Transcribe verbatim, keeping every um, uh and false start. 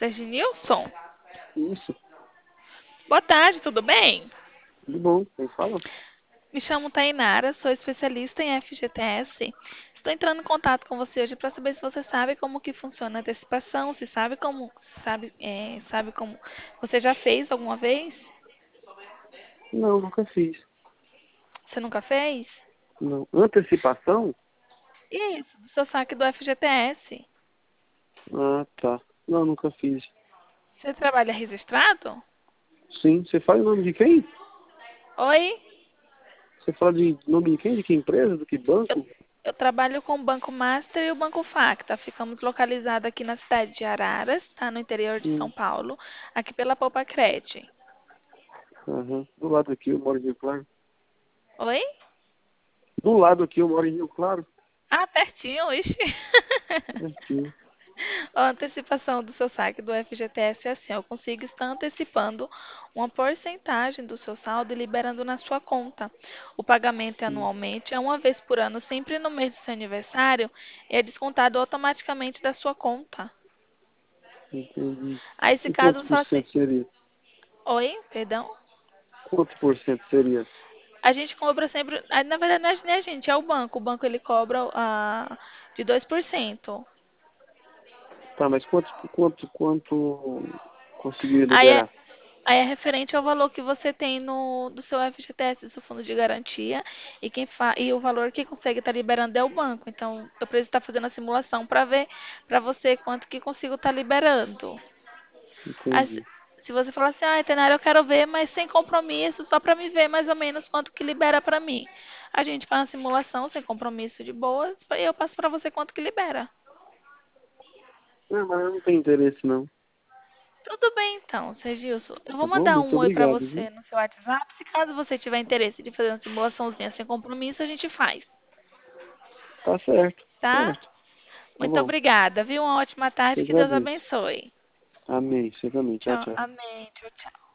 Serginilson? Isso, Boa tarde, tudo bem? tudo bom. Quem fala? Me chamo Tainara, sou especialista em F G T S. Estou entrando em contato com você hoje para saber se você sabe como que funciona a antecipação, se sabe como, sabe, é, sabe como você já fez alguma vez? Não, nunca fiz. Você nunca fez? Não. Antecipação? Isso, do seu saque do F G T S. Ah, tá. Não, nunca fiz. Você trabalha registrado? Sim, você fala o nome de quem? Oi? Você fala de nome de quem? De que empresa? Do que Eu, banco? eu trabalho com o Banco Master e o Banco Facta. Ficamos localizados aqui na cidade de Araras, tá? No interior de São Hum, Paulo, aqui pela Popacred. aham. Do lado aqui eu moro em Rio Claro. Oi? Do lado aqui eu moro em Rio Claro. Ah, pertinho, ixi. Aqui. A antecipação do seu saque do F G T S é assim, eu consigo estar antecipando uma porcentagem do seu saldo e liberando na sua conta. O pagamento é Hum, anualmente, é uma vez por ano, sempre no mês do seu aniversário, e é descontado automaticamente da sua conta. entendi. Aí, se E caso quantos você por fala assim, cento seria? oi, perdão, Quantos por cento seria? a gente cobra sempre, ah, na verdade não é nem a gente, é o banco. O banco ele cobra ah, de dois por cento. Tá, mas quanto, quanto, quanto conseguiria Aí é, liberar? Aí é referente ao valor que você tem no do seu F G T S, do seu fundo de garantia, e quem fa, e o valor que consegue estar liberando é o banco. Então, eu preciso estar fazendo a simulação para ver para você quanto que consigo estar liberando. Aí, se Entendi. se você falar assim, ah, Tenara, eu quero ver, mas sem compromisso, só para me ver mais ou menos quanto que libera para mim. A gente faz uma simulação sem compromisso de boa, e eu passo para você quanto que libera. Não, mas eu não tenho interesse não. Tudo bem então, Sergilson. Eu vou Tá bom? mandar Muito um oi pra obrigado, viu? você no seu WhatsApp. Se caso você tiver interesse de fazer uma simulaçãozinha sem compromisso, a gente faz, Tá certo, tá? certo. Tá Muito bom. obrigada, viu? Uma ótima Te tarde, que Deus agradeço. abençoe. Amém. Você também. Tchau, Tchau, tchau. amém, tchau, tchau.